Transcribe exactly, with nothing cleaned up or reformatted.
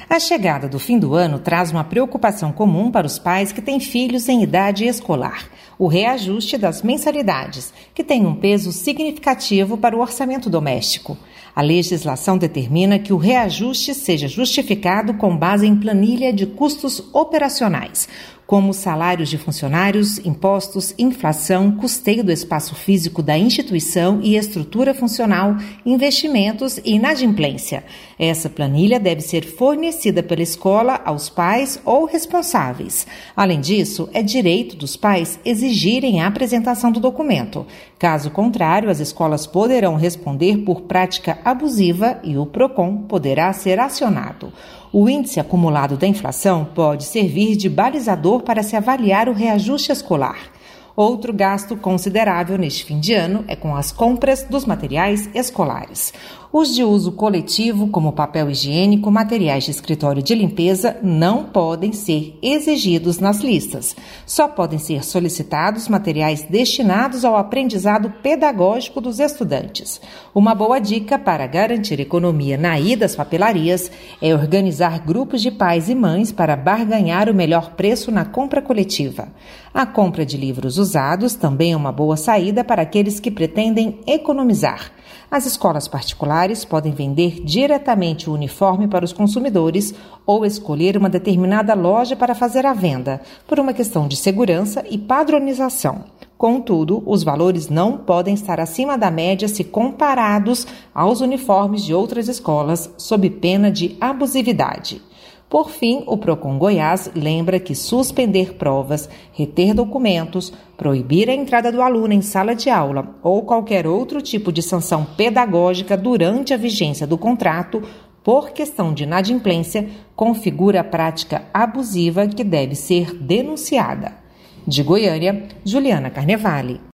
A chegada do fim do ano traz uma preocupação comum para os pais que têm filhos em idade escolar: o reajuste das mensalidades, que tem um peso significativo para o orçamento doméstico. A legislação determina que o reajuste seja justificado com base em planilha de custos operacionais, como salários de funcionários, impostos, inflação, custeio do espaço físico da instituição e estrutura funcional, investimentos e inadimplência. Essa planilha deve ser fornecida pela escola aos pais ou responsáveis. Além disso, é direito dos pais exigirem a apresentação do documento. Caso contrário, as escolas poderão responder por prática abusiva e o PROCON poderá ser acionado. O índice acumulado da inflação pode servir de balizador para se avaliar o reajuste escolar. Outro gasto considerável neste fim de ano é com as compras dos materiais escolares. Os de uso coletivo, como papel higiênico, materiais de escritório de limpeza, não podem ser exigidos nas listas. Só podem ser solicitados materiais destinados ao aprendizado pedagógico dos estudantes. Uma boa dica para garantir economia na ida às papelarias é organizar grupos de pais e mães para barganhar o melhor preço na compra coletiva. A compra de livros usados também é uma boa saída para aqueles que pretendem economizar. As escolas particulares podem vender diretamente o uniforme para os consumidores ou escolher uma determinada loja para fazer a venda, por uma questão de segurança e padronização. Contudo, os valores não podem estar acima da média se comparados aos uniformes de outras escolas, sob pena de abusividade. Por fim, o PROCON Goiás lembra que suspender provas, reter documentos, proibir a entrada do aluno em sala de aula ou qualquer outro tipo de sanção pedagógica durante a vigência do contrato, por questão de inadimplência, configura prática abusiva que deve ser denunciada. De Goiânia, Juliana Carnevale.